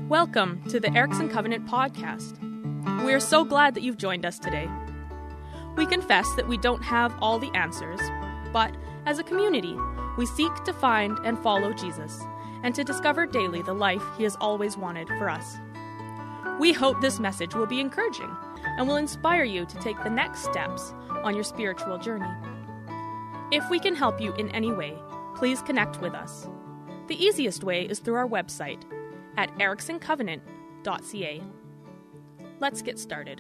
Welcome to the Erickson Covenant podcast. We are so glad that you've joined us today. We confess that we don't have all the answers, but as a community, we seek to find and follow Jesus and to discover daily the life he has always wanted for us. We hope this message will be encouraging and will inspire you to take the next steps on your spiritual journey. If we can help you in any way, please connect with us. The easiest way is through our website at ericksoncovenant.ca. Let's get started.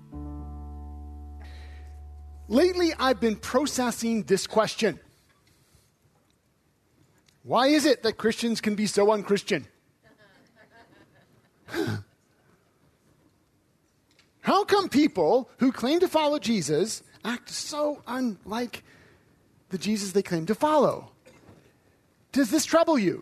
Lately, I've been processing this question. Why is it that Christians can be so unchristian? How come people who claim to follow Jesus act so unlike the Jesus they claim to follow? Does this trouble you?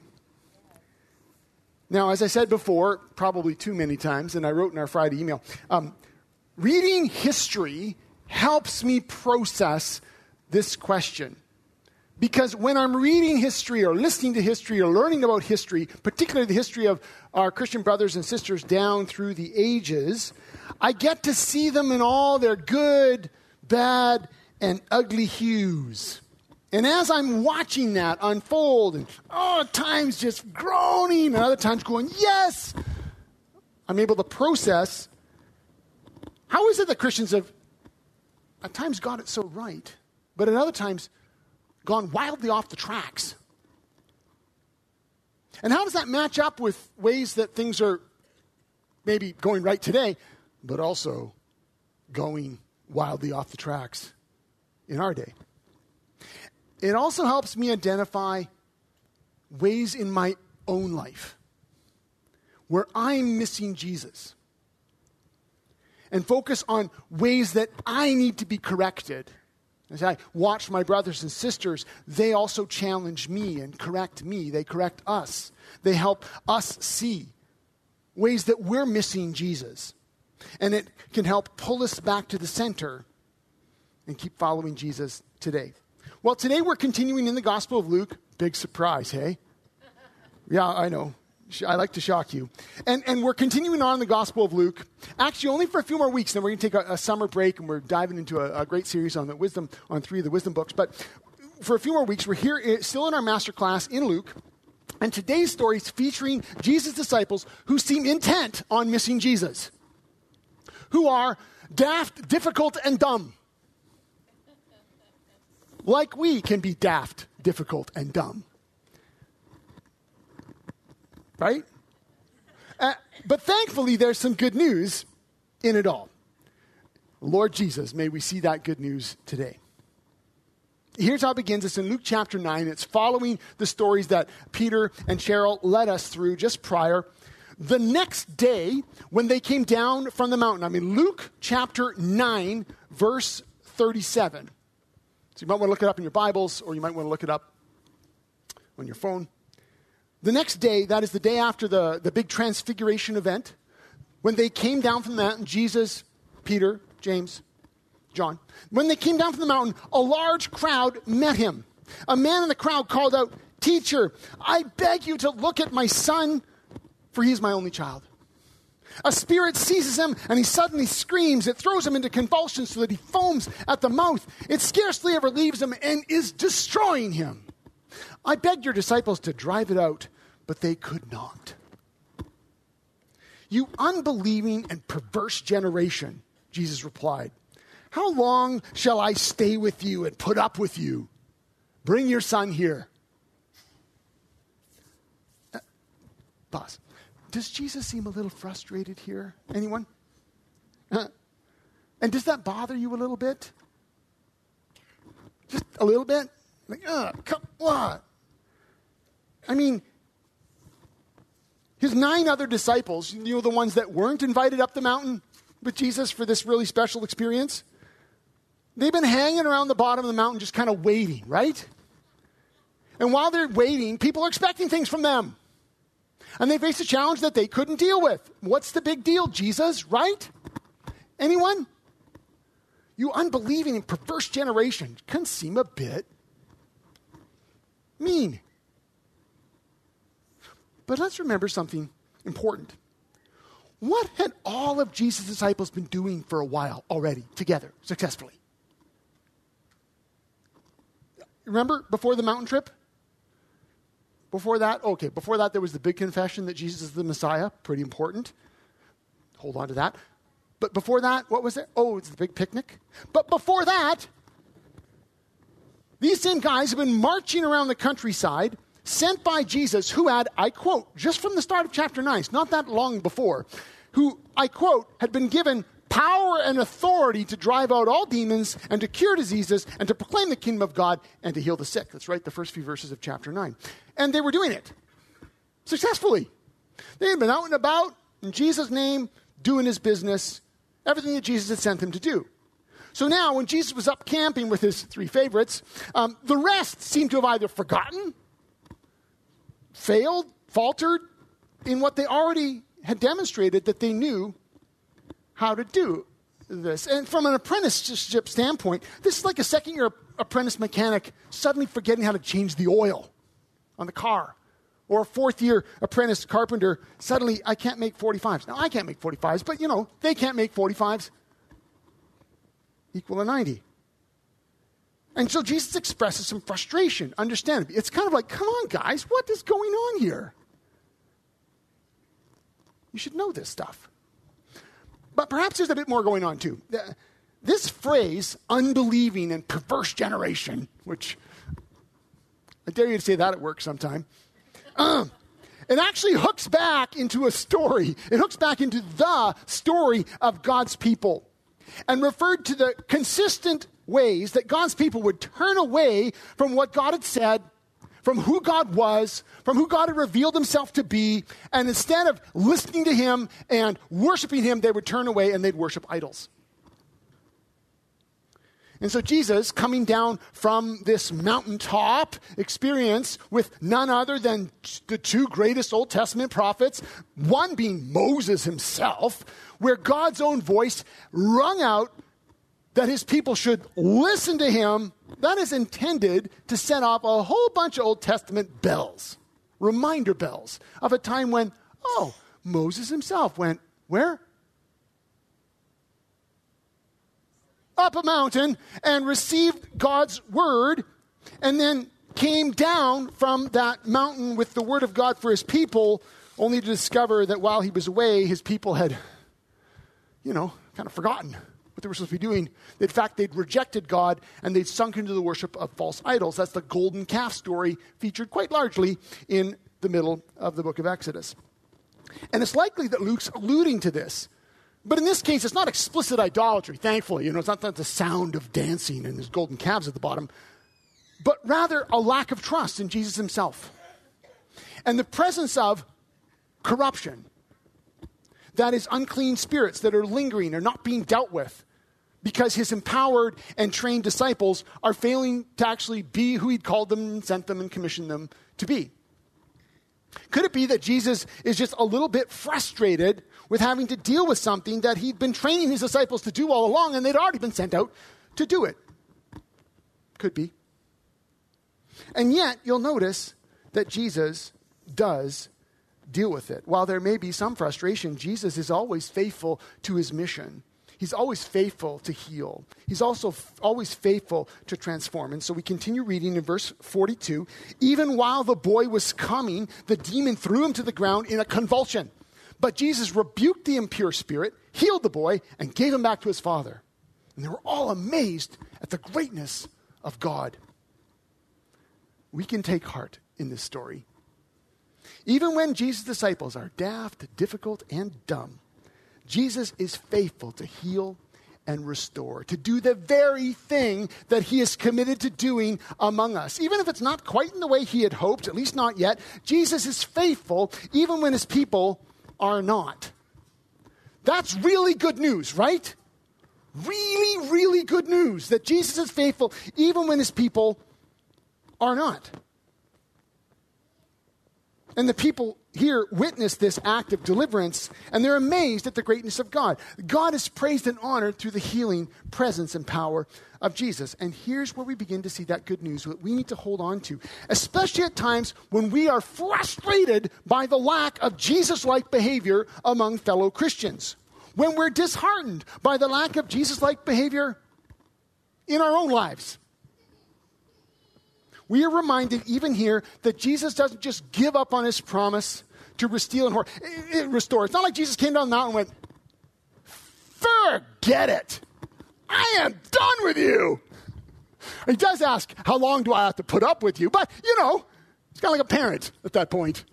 Now, as I said before, probably too many times, and I wrote in our Friday email, reading history helps me process this question. Because when I'm reading history or listening to history or learning about history, particularly the history of our Christian brothers and sisters down through the ages, I get to see them in all their good, bad, and ugly hues. And as I'm watching that unfold, and at times just groaning, and other times going, yes, I'm able to process, how is it that Christians have at times got it so right, but at other times gone wildly off the tracks? And how does that match up with ways that things are maybe going right today, but also going wildly off the tracks in our day? It also helps me identify ways in my own life where I'm missing Jesus and focus on ways that I need to be corrected. As I watch my brothers and sisters, they also challenge me and correct me. They correct us. They help us see ways that we're missing Jesus. And it can help pull us back to the center and keep following Jesus today. Well, today we're continuing in the Gospel of Luke. Big surprise, hey? Yeah, I know. I like to shock you. And we're continuing on in the Gospel of Luke. Actually, only for a few more weeks. Then we're going to take a summer break, and we're diving into a great series on three of the wisdom books. But for a few more weeks, we're here still in our master class in Luke. And today's story is featuring Jesus' disciples who seem intent on missing Jesus, who are daft, difficult, and dumb. Like we can be daft, difficult, and dumb. Right? But thankfully, there's some good news in it all. Lord Jesus, may we see that good news today. Here's how it begins. It's in Luke chapter 9. It's following the stories that Peter and Cheryl led us through just prior. The next day, when they came down from the mountain, Luke chapter 9, verse 37. So you might want to look it up in your Bibles, or you might want to look it up on your phone. The next day, that is the day after the big transfiguration event, when they came down from the mountain, Jesus, Peter, James, John, when they came down from the mountain, a large crowd met him. A man in the crowd called out, "Teacher, I beg you to look at my son, for he is my only child. A spirit seizes him, and he suddenly screams. It throws him into convulsions so that he foams at the mouth. It scarcely ever leaves him and is destroying him. I begged your disciples to drive it out, but they could not." "You unbelieving and perverse generation," Jesus replied, "how long shall I stay with you and put up with you? Bring your son here." Pause. Does Jesus seem a little frustrated here? Anyone? And does that bother you a little bit? Just a little bit? What? His 9 other disciples, the ones that weren't invited up the mountain with Jesus for this really special experience, they've been hanging around the bottom of the mountain just kind of waiting, right? And while they're waiting, people are expecting things from them. And they face a challenge that they couldn't deal with. What's the big deal? Jesus, right? Anyone? You unbelieving and perverse generation can seem a bit mean. But let's remember something important. what had all of Jesus' disciples been doing for a while already together, successfully? Remember before the mountain trip? Before that there was the big confession that Jesus is the Messiah, pretty important. Hold on to that. But before that, what was it? Oh, it's the big picnic. But before that, these same guys have been marching around the countryside, sent by Jesus, who had, I quote, just from the start of chapter 9, it's not that long before, who, I quote, had been given power and authority to drive out all demons and to cure diseases and to proclaim the kingdom of God and to heal the sick. That's right, the first few verses of chapter 9. And they were doing it successfully. They had been out and about in Jesus' name, doing his business, everything that Jesus had sent them to do. So now, when Jesus was up camping with his three favorites, the rest seemed to have either forgotten, failed, faltered in what they already had demonstrated that they knew how to do this. And from an apprenticeship standpoint, this is like a second-year apprentice mechanic suddenly forgetting how to change the oil on the car. Or a fourth-year apprentice carpenter, suddenly, I can't make 45s. Now, I can't make 45s, but, they can't make 45s equal to 90. And so Jesus expresses some frustration, understandably. It's kind of like, come on, guys, what is going on here? You should know this stuff. But perhaps there's a bit more going on, too. This phrase, unbelieving and perverse generation, which I dare you to say that at work sometime, it actually hooks back into a story. It hooks back into the story of God's people and referred to the consistent ways that God's people would turn away from what God had said, from who God was, from who God had revealed himself to be, and instead of listening to him and worshiping him, they would turn away and they'd worship idols. And so Jesus, coming down from this mountaintop experience with none other than the two greatest Old Testament prophets, one being Moses himself, where God's own voice rung out that his people should listen to him, that is intended to set off a whole bunch of Old Testament bells, reminder bells of a time when, Moses himself went, where? Up a mountain and received God's word and then came down from that mountain with the word of God for his people, only to discover that while he was away, his people had, kind of forgotten what they were supposed to be doing. In fact, they'd rejected God and they'd sunk into the worship of false idols. That's the golden calf story featured quite largely in the middle of the book of Exodus. And it's likely that Luke's alluding to this. But in this case, it's not explicit idolatry, thankfully. It's not the sound of dancing and there's golden calves at the bottom, but rather a lack of trust in Jesus himself. And the presence of corruption. That is unclean spirits that are lingering or not being dealt with because his empowered and trained disciples are failing to actually be who he'd called them and sent them and commissioned them to be. Could it be that Jesus is just a little bit frustrated with having to deal with something that he'd been training his disciples to do all along and they'd already been sent out to do it? Could be. And yet, you'll notice that Jesus does deal with it. While there may be some frustration, Jesus is always faithful to his mission. He's always faithful to heal. He's also always faithful to transform. And so we continue reading in verse 42. Even while the boy was coming, the demon threw him to the ground in a convulsion. But Jesus rebuked the impure spirit, healed the boy, and gave him back to his father. And they were all amazed at the greatness of God. We can take heart in this story. Even when Jesus' disciples are daft, difficult, and dumb, Jesus is faithful to heal and restore, to do the very thing that he is committed to doing among us. Even if it's not quite in the way he had hoped, at least not yet, Jesus is faithful even when his people are not. That's really good news, right? Really, really good news that Jesus is faithful even when his people are not. And the people here witness this act of deliverance, and they're amazed at the greatness of God. God is praised and honored through the healing presence and power of Jesus. And here's where we begin to see that good news that we need to hold on to, especially at times when we are frustrated by the lack of Jesus-like behavior among fellow Christians. When we're disheartened by the lack of Jesus-like behavior in our own lives. We are reminded even here that Jesus doesn't just give up on his promise to restore It's not like Jesus came down the mountain and went, forget it. I am done with you. He does ask, how long do I have to put up with you? But, it's kind of like a parent at that point.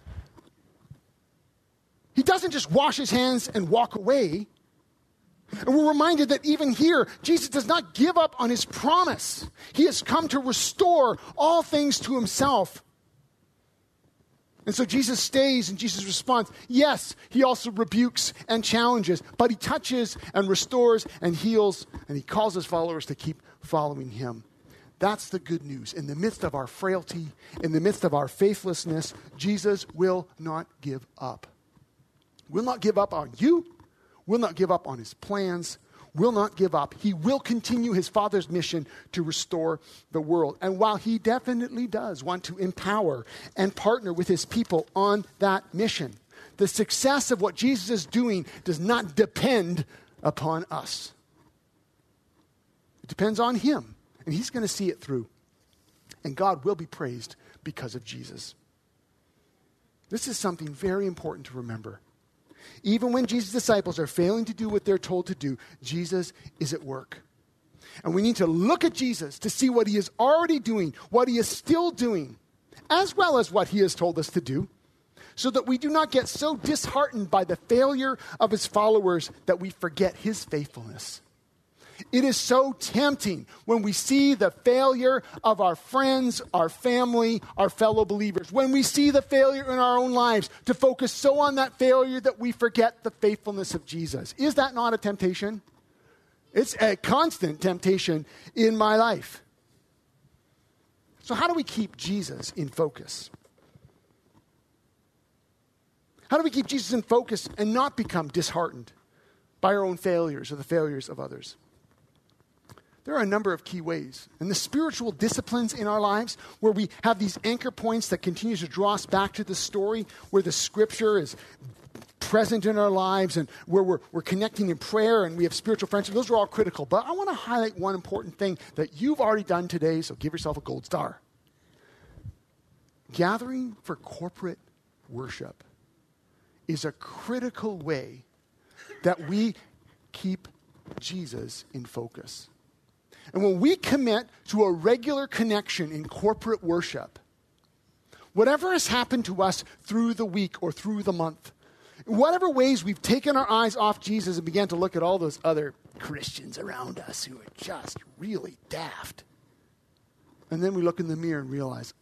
He doesn't just wash his hands and walk away. And we're reminded that even here, Jesus does not give up on his promise. He has come to restore all things to himself. And so Jesus stays, and Jesus responds. Yes, he also rebukes and challenges, but he touches and restores and heals, and he calls his followers to keep following him. That's the good news. In the midst of our frailty, in the midst of our faithlessness, Jesus will not give up. Will not give up on you. Will not give up on his plans, will not give up. He will continue his Father's mission to restore the world. And while he definitely does want to empower and partner with his people on that mission, the success of what Jesus is doing does not depend upon us. It depends on him, and he's going to see it through. And God will be praised because of Jesus. This is something very important to remember. Even when Jesus' disciples are failing to do what they're told to do, Jesus is at work. And we need to look at Jesus to see what he is already doing, what he is still doing, as well as what he has told us to do, so that we do not get so disheartened by the failure of his followers that we forget his faithfulness. It is so tempting when we see the failure of our friends, our family, our fellow believers, when we see the failure in our own lives, to focus so on that failure that we forget the faithfulness of Jesus. Is that not a temptation? It's a constant temptation in my life. So how do we keep Jesus in focus? How do we keep Jesus in focus and not become disheartened by our own failures or the failures of others? There are a number of key ways. And the spiritual disciplines in our lives where we have these anchor points that continue to draw us back to the story, where the scripture is present in our lives and where we're connecting in prayer and we have spiritual friendship, those are all critical. But I want to highlight one important thing that you've already done today, so give yourself a gold star. Gathering for corporate worship is a critical way that we keep Jesus in focus. And when we commit to a regular connection in corporate worship, whatever has happened to us through the week or through the month, in whatever ways we've taken our eyes off Jesus and began to look at all those other Christians around us who are just really daft. And then we look in the mirror and realize,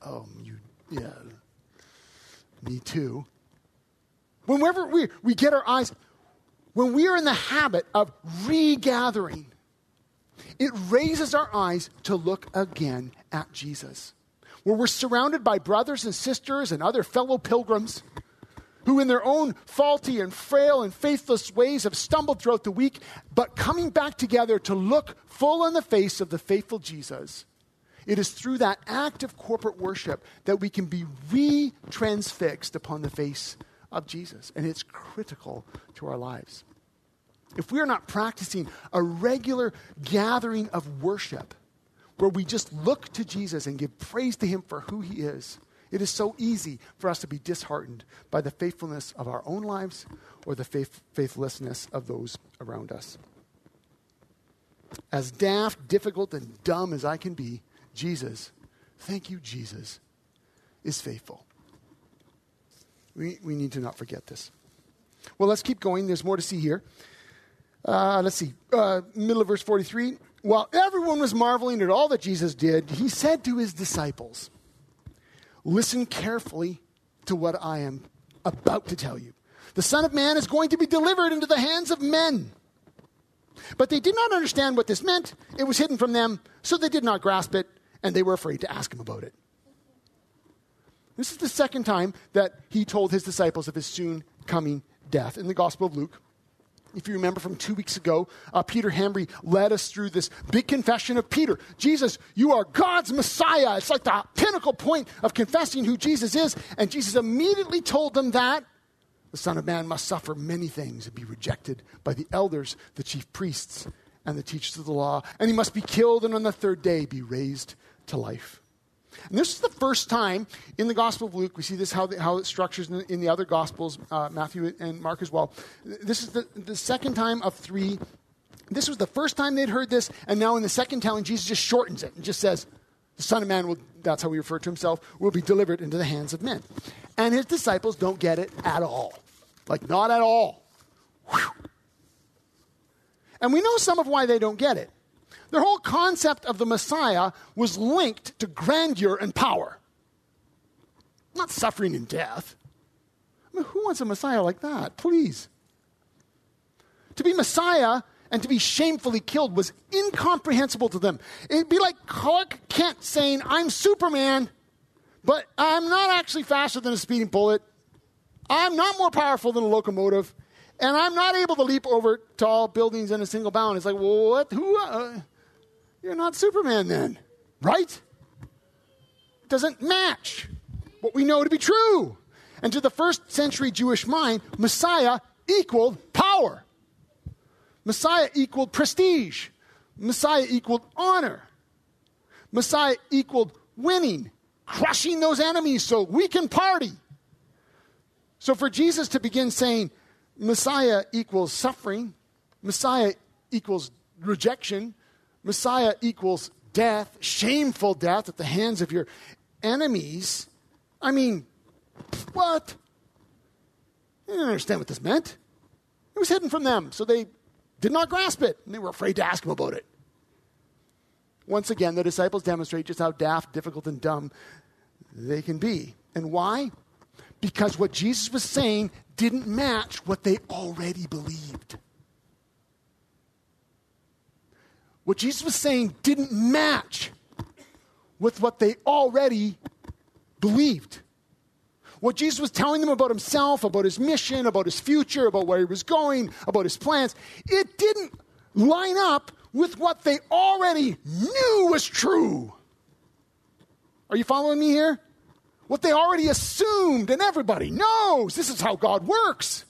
me too. Whenever we get our eyes, when we are in the habit of regathering, it raises our eyes to look again at Jesus. Where we're surrounded by brothers and sisters and other fellow pilgrims who in their own faulty and frail and faithless ways have stumbled throughout the week, but coming back together to look full in the face of the faithful Jesus. It is through that act of corporate worship that we can be re-transfixed upon the face of Jesus. And it's critical to our lives. If we are not practicing a regular gathering of worship where we just look to Jesus and give praise to him for who he is, it is so easy for us to be disheartened by the faithfulness of our own lives or the faithlessness of those around us. As daft, difficult, and dumb as I can be, Jesus, thank you, Jesus, is faithful. We need to not forget this. Well, let's keep going. There's more to see here. Let's see. Middle of verse 43. While everyone was marveling at all that Jesus did, he said to his disciples, listen carefully to what I am about to tell you. The Son of Man is going to be delivered into the hands of men. But they did not understand what this meant. It was hidden from them, so they did not grasp it, and they were afraid to ask him about it. This is the second time that he told his disciples of his soon coming death. In the Gospel of Luke, if you remember from 2 weeks ago, Peter Hambry led us through this big confession of Peter. Jesus, you are God's Messiah. It's like the pinnacle point of confessing who Jesus is. And Jesus immediately told them that the Son of Man must suffer many things and be rejected by the elders, the chief priests, and the teachers of the law. And he must be killed and on the third day be raised to life. And this is the first time in the Gospel of Luke, we see this, how it structures in the other Gospels, Matthew and Mark as well. This is the second time of 3. This was the first time they'd heard this, and now in the second telling, Jesus just shortens it and just says, the Son of Man, will, that's how he referred to himself, will be delivered into the hands of men. And his disciples don't get it at all. Like, not at all. Whew. And we know some of why they don't get it. Their whole concept of the Messiah was linked to grandeur and power. Not suffering and death. I mean, who wants a Messiah like that? Please. To be Messiah and to be shamefully killed was incomprehensible to them. It'd be like Clark Kent saying, I'm Superman, but I'm not actually faster than a speeding bullet. I'm not more powerful than a locomotive. And I'm not able to leap over tall buildings in a single bound. It's like, well, what? Who? You're not Superman then, right? It doesn't match what we know to be true. And to the first century Jewish mind, Messiah equaled power. Messiah equaled prestige. Messiah equaled honor. Messiah equaled winning, crushing those enemies so we can party. So for Jesus to begin saying, Messiah equals suffering, Messiah equals rejection, Messiah equals death, shameful death at the hands of your enemies. I mean, what? They didn't understand what this meant. It was hidden from them, so they did not grasp it, and they were afraid to ask him about it. Once again, the disciples demonstrate just how daft, difficult, and dumb they can be. And why? Because what Jesus was saying didn't match what they already believed. What Jesus was saying didn't match with what they already believed. What Jesus was telling them about himself, about his mission, about his future, about where he was going, about his plans, it didn't line up with what they already knew was true. Are you following me here? What they already assumed, and everybody knows this is how God works.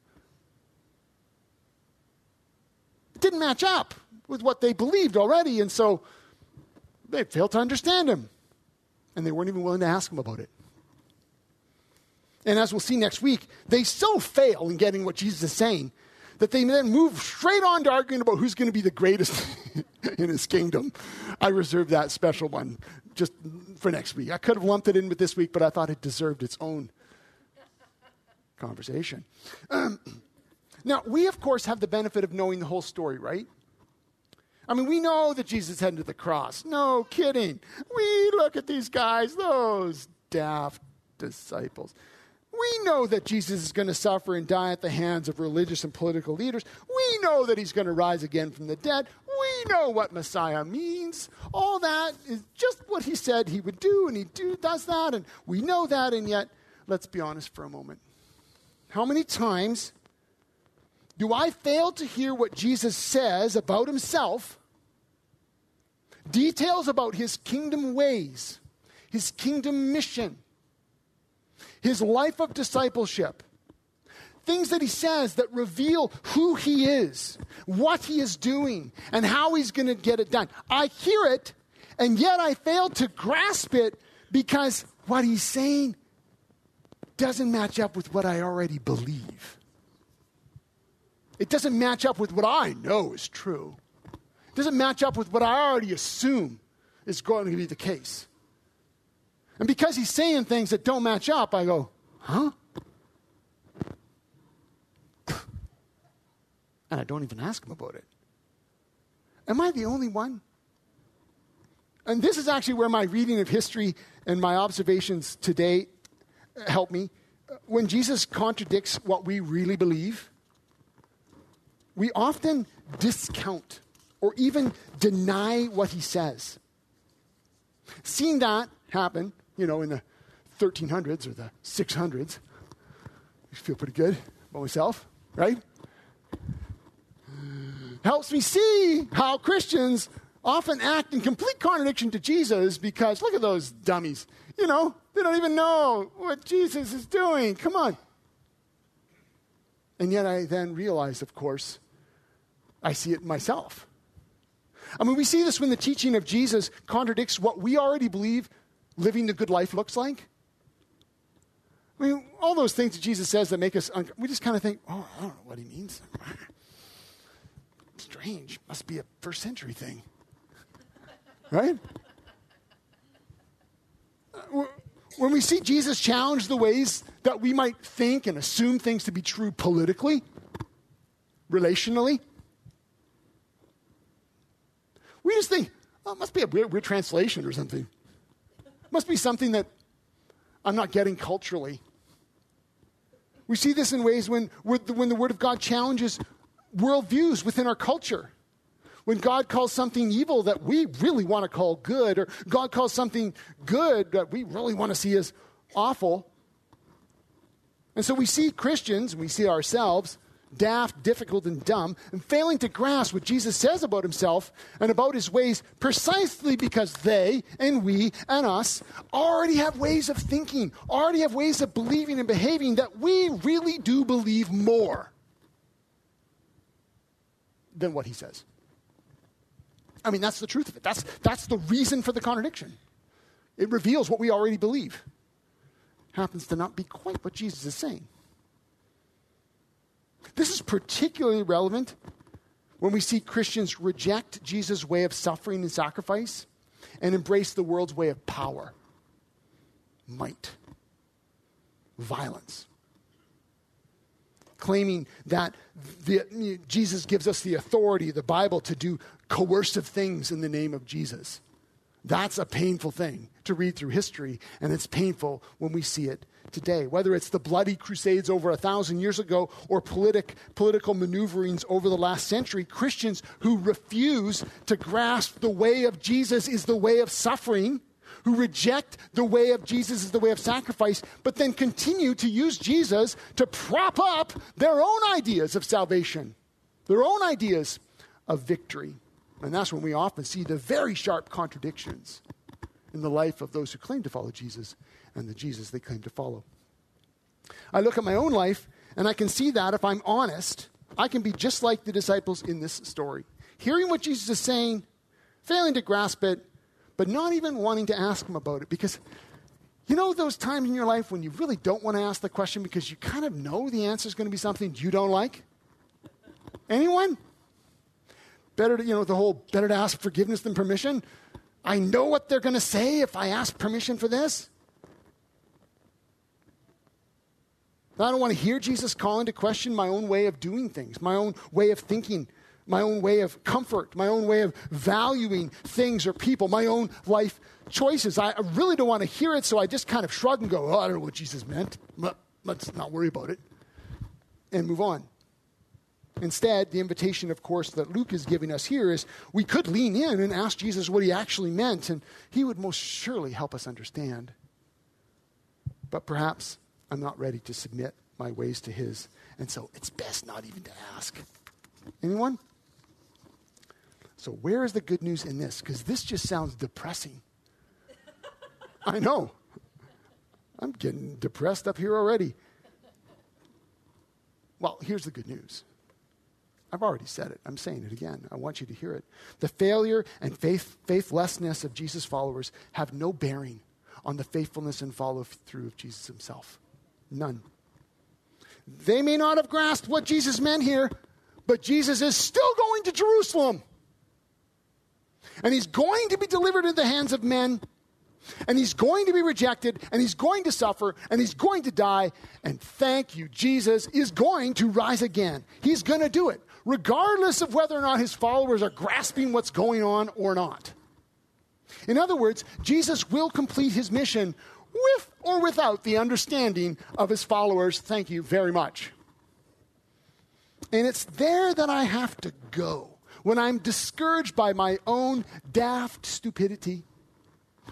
It didn't match up with what they believed already, and so they failed to understand him. And they weren't even willing to ask him about it. And as we'll see next week, they so fail in getting what Jesus is saying that they then move straight on to arguing about who's going to be the greatest in his kingdom. I reserved that special one just for next week. I could have lumped it in with this week, but I thought it deserved its own conversation. Now, we, of course, have the benefit of knowing the whole story, right? I mean, we know that Jesus headed to the cross. No kidding. We look at these guys, those daft disciples. We know that Jesus is going to suffer and die at the hands of religious and political leaders. We know that he's going to rise again from the dead. We know what Messiah means. All that is just what he said he would do, and he does that, and we know that, and yet, let's be honest for a moment. How many times do I fail to hear what Jesus says about himself, details about his kingdom ways, his kingdom mission, his life of discipleship, things that he says that reveal who he is, what he is doing, and how he's going to get it done. I hear it, and yet I fail to grasp it because what he's saying doesn't match up with what I already believe. It doesn't match up with what I know is true. It doesn't match up with what I already assume is going to be the case. And because he's saying things that don't match up, I go, huh? And I don't even ask him about it. Am I the only one? And this is actually where my reading of history and my observations today help me. When Jesus contradicts what we really believe, we often discount or even deny what he says. Seeing that happen, in the 1300s or the 600s. I feel pretty good about myself, right? Helps me see how Christians often act in complete contradiction to Jesus because look at those dummies. They don't even know what Jesus is doing. Come on. And yet I then realize, of course, I see it myself. I mean, we see this when the teaching of Jesus contradicts what we already believe living the good life looks like. I mean, all those things that Jesus says that make us, we just kind of think, oh, I don't know what he means. Strange. Must be a first century thing. Right? When we see Jesus challenge the ways that we might think and assume things to be true politically, relationally, we just think, oh, it must be a weird translation or something. It must be something that I'm not getting culturally. We see this in ways when the Word of God challenges worldviews within our culture. When God calls something evil that we really want to call good, or God calls something good that we really want to see as awful. And so we see Christians, we see ourselves, daft, difficult, and dumb, and failing to grasp what Jesus says about himself and about his ways precisely because they and we and us already have ways of thinking, already have ways of believing and behaving that we really do believe more than what he says. I mean, that's the truth of it. That's the reason for the contradiction. It reveals what we already believe. Happens to not be quite what Jesus is saying. This is particularly relevant when we see Christians reject Jesus' way of suffering and sacrifice and embrace the world's way of power, might, violence. Claiming that Jesus gives us the authority, the Bible, to do coercive things in the name of Jesus. That's a painful thing to read through history, and it's painful when we see it today. Whether it's the bloody crusades over 1,000 years ago or political maneuverings over the last century, Christians who refuse to grasp the way of Jesus is the way of suffering, who reject the way of Jesus as the way of sacrifice, but then continue to use Jesus to prop up their own ideas of salvation, their own ideas of victory. And that's when we often see the very sharp contradictions in the life of those who claim to follow Jesus and the Jesus they claim to follow. I look at my own life, and I can see that if I'm honest, I can be just like the disciples in this story. Hearing what Jesus is saying, failing to grasp it, but not even wanting to ask him about it. Because you know those times in your life when you really don't want to ask the question because you kind of know the answer is going to be something you don't like? Anyone? Better to ask forgiveness than permission. I know what they're going to say if I ask permission for this. I don't want to hear Jesus calling to question my own way of doing things, my own way of thinking, my own way of comfort, my own way of valuing things or people, my own life choices. I really don't want to hear it, so I just kind of shrug and go, oh, I don't know what Jesus meant. Let's not worry about it and move on. Instead, the invitation, of course, that Luke is giving us here is we could lean in and ask Jesus what he actually meant, and he would most surely help us understand. But perhaps I'm not ready to submit my ways to his, and so it's best not even to ask. Anyone? So where is the good news in this? Because this just sounds depressing. I know. I'm getting depressed up here already. Well, here's the good news. I've already said it. I'm saying it again. I want you to hear it. The failure and faithlessness of Jesus' followers have no bearing on the faithfulness and follow-through of Jesus himself. None. They may not have grasped what Jesus meant here, but Jesus is still going to Jerusalem. And he's going to be delivered into the hands of men. And he's going to be rejected. And he's going to suffer. And he's going to die. And thank you, Jesus is going to rise again. He's going to do it, regardless of whether or not his followers are grasping what's going on or not. In other words, Jesus will complete his mission with or without the understanding of his followers. Thank you very much. And it's there that I have to go when I'm discouraged by my own daft stupidity,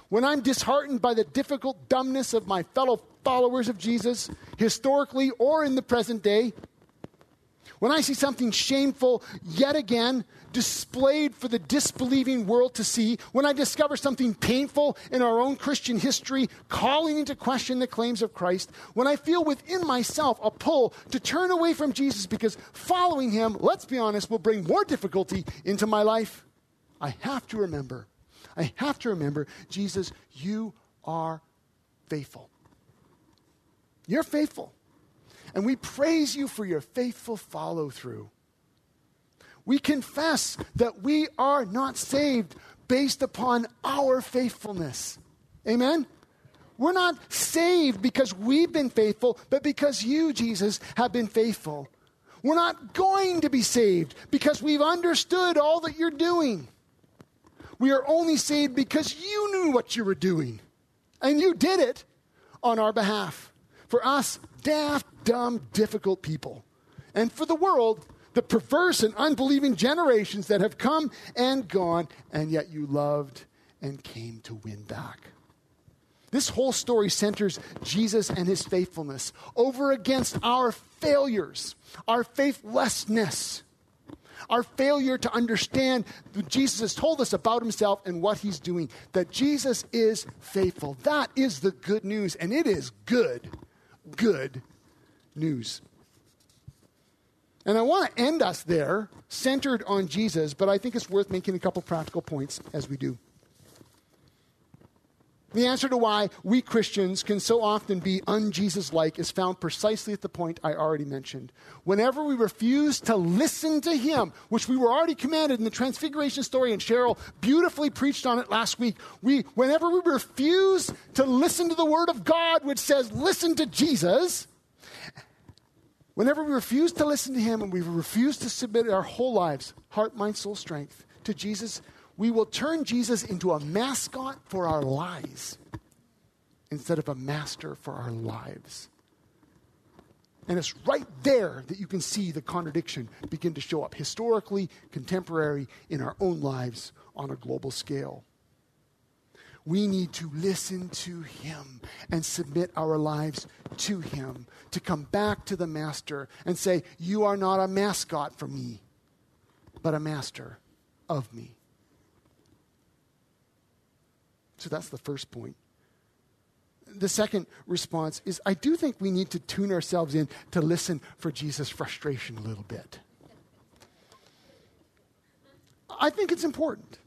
when I'm disheartened by the difficult dumbness of my fellow followers of Jesus, historically or in the present day, when I see something shameful yet again displayed for the disbelieving world to see, when I discover something painful in our own Christian history calling into question the claims of Christ, when I feel within myself a pull to turn away from Jesus because following him, let's be honest, will bring more difficulty into my life, I have to remember, Jesus, you are faithful. You're faithful. And we praise you for your faithful follow-through. We confess that we are not saved based upon our faithfulness. Amen? We're not saved because we've been faithful, but because you, Jesus, have been faithful. We're not going to be saved because we've understood all that you're doing. We are only saved because you knew what you were doing. And you did it on our behalf. For us, daft, dumb, difficult people. And for the world, the perverse and unbelieving generations that have come and gone, and yet you loved and came to win back. This whole story centers Jesus and his faithfulness over against our failures, our faithlessness, our failure to understand what Jesus has told us about himself and what he's doing, that Jesus is faithful. That is the good news, and it is good news. And I want to end us there, centered on Jesus, but I think it's worth making a couple practical points as we do. The answer to why we Christians can so often be un-Jesus-like is found precisely at the point I already mentioned. Whenever we refuse to listen to him, which we were already commanded in the Transfiguration story, and Cheryl beautifully preached on it last week, whenever we refuse to listen to the Word of God, which says, listen to Jesus, whenever we refuse to listen to him and we refuse to submit our whole lives, heart, mind, soul, strength, to Jesus, we will turn Jesus into a mascot for our lies instead of a master for our lives. And it's right there that you can see the contradiction begin to show up, historically, contemporary, in our own lives on a global scale. We need to listen to him and submit our lives to him, to come back to the master and say, you are not a mascot for me, but a master of me. So that's the first point. The second response is, I do think we need to tune ourselves in to listen for Jesus' frustration a little bit. I think it's important.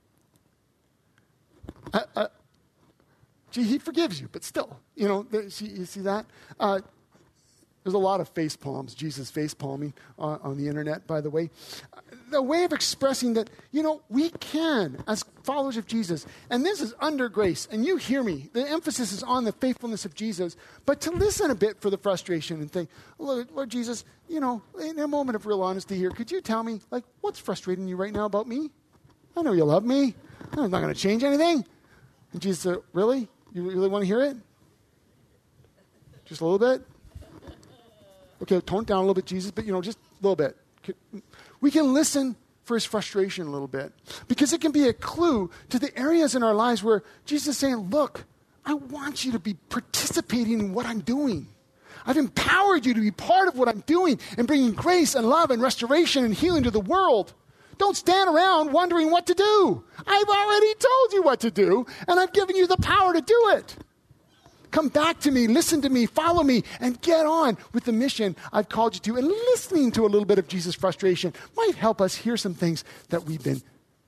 He forgives you, but still, you see that? There's a lot of face palms, Jesus face palming on the internet, by the way. The way of expressing that, we can, as followers of Jesus, and this is under grace, and you hear me, the emphasis is on the faithfulness of Jesus, but to listen a bit for the frustration and think, Lord Jesus, in a moment of real honesty here, could you tell me, what's frustrating you right now about me? I know you love me. I'm not going to change anything. And Jesus said, really? You really want to hear it? Just a little bit? Okay, tone it down a little bit, Jesus, but, just a little bit. We can listen for his frustration a little bit because it can be a clue to the areas in our lives where Jesus is saying, look, I want you to be participating in what I'm doing. I've empowered you to be part of what I'm doing and bringing grace and love and restoration and healing to the world. Don't stand around wondering what to do. I've already told you what to do, and I've given you the power to do it. Come back to me, listen to me, follow me, and get on with the mission I've called you to. And listening to a little bit of Jesus' frustration might help us hear some things that we've been,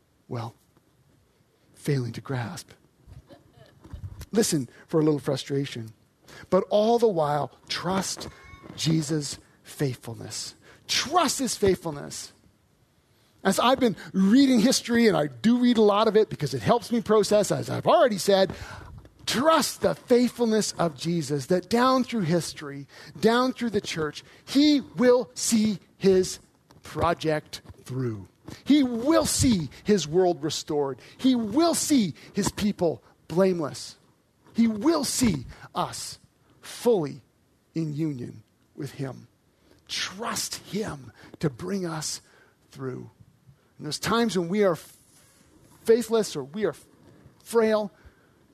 failing to grasp. Listen for a little frustration. But all the while, trust Jesus' faithfulness. Trust his faithfulness. As I've been reading history, and I do read a lot of it because it helps me process, as I've already said, trust the faithfulness of Jesus, that down through history, down through the church, he will see his project through. He will see his world restored. He will see his people blameless. He will see us fully in union with him. Trust him to bring us through. And there's times when we are faithless or we are frail.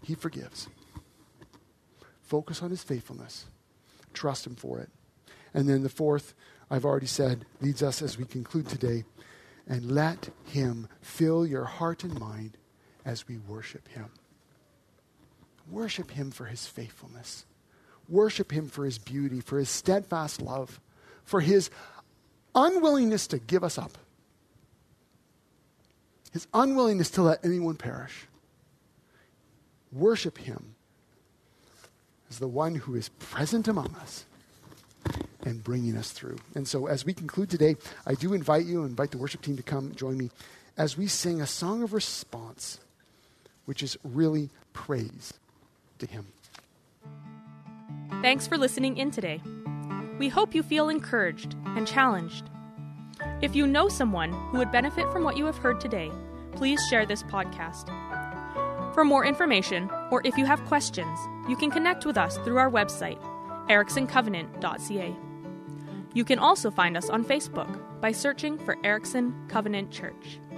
He forgives. Focus on his faithfulness. Trust him for it. And then the fourth, I've already said, leads us as we conclude today. And let him fill your heart and mind as we worship him. Worship him for his faithfulness. Worship him for his beauty, for his steadfast love, for his unwillingness to give us up. His unwillingness to let anyone perish. Worship him as the one who is present among us and bringing us through. And so as we conclude today, I do invite the worship team to come join me as we sing a song of response, which is really praise to him. Thanks for listening in today. We hope you feel encouraged and challenged. If you know someone who would benefit from what you have heard today, please share this podcast. For more information, or if you have questions, you can connect with us through our website, ericksoncovenant.ca. You can also find us on Facebook by searching for Erickson Covenant Church.